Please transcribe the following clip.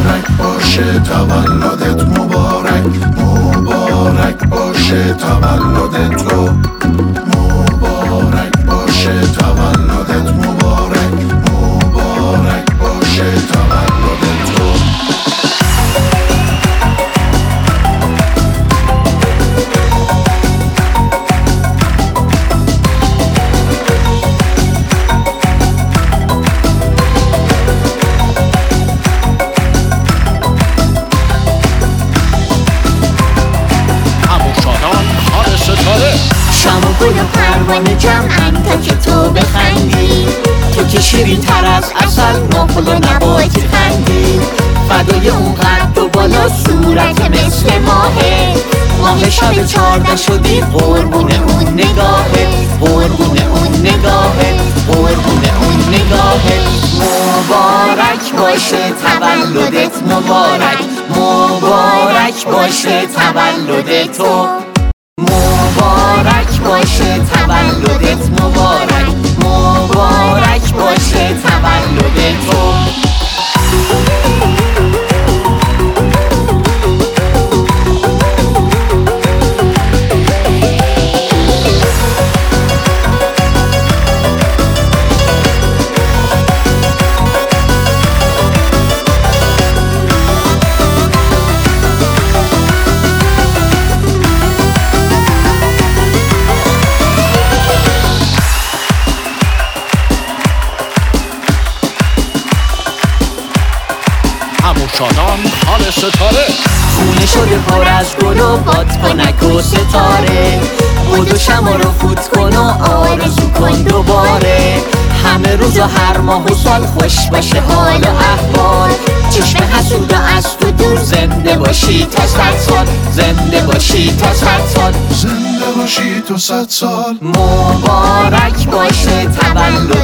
مبارک باشه تولدت، مبارک مبارک باشه تولد تو، مبارک باشه تولدت، مبارک مبارک باشه تولد تو. شام و گل و پروانه جمعن تا که تو بخندی، تو که شیرین تر از عسل، نقل و نباتی خندی، فدای اون قد و بالا صورت مثل ماهه، ماه شب 14 شدی قربون اون نگاهه، قربون اون نگاهه، قربون اون نگاهه. مبارک باشه تولدت، مبارک مبارک باشه تولد تو، مبارک باشه تولدت، مبارک مبارک باشه تولد تو. شادان حال ستاره، خونه شده پر از گل و بادکنک و ستاره، بودو شما رو فوت کن و آرزو کن دوباره، همه روز و هر ماه و سال خوش باشه حال و احوال، چشم حسود از تو دور، زنده باشی تا 100 سال، زنده باشی تا 100 سال، زنده باشی تا 100 سال. مبارک باشه تولد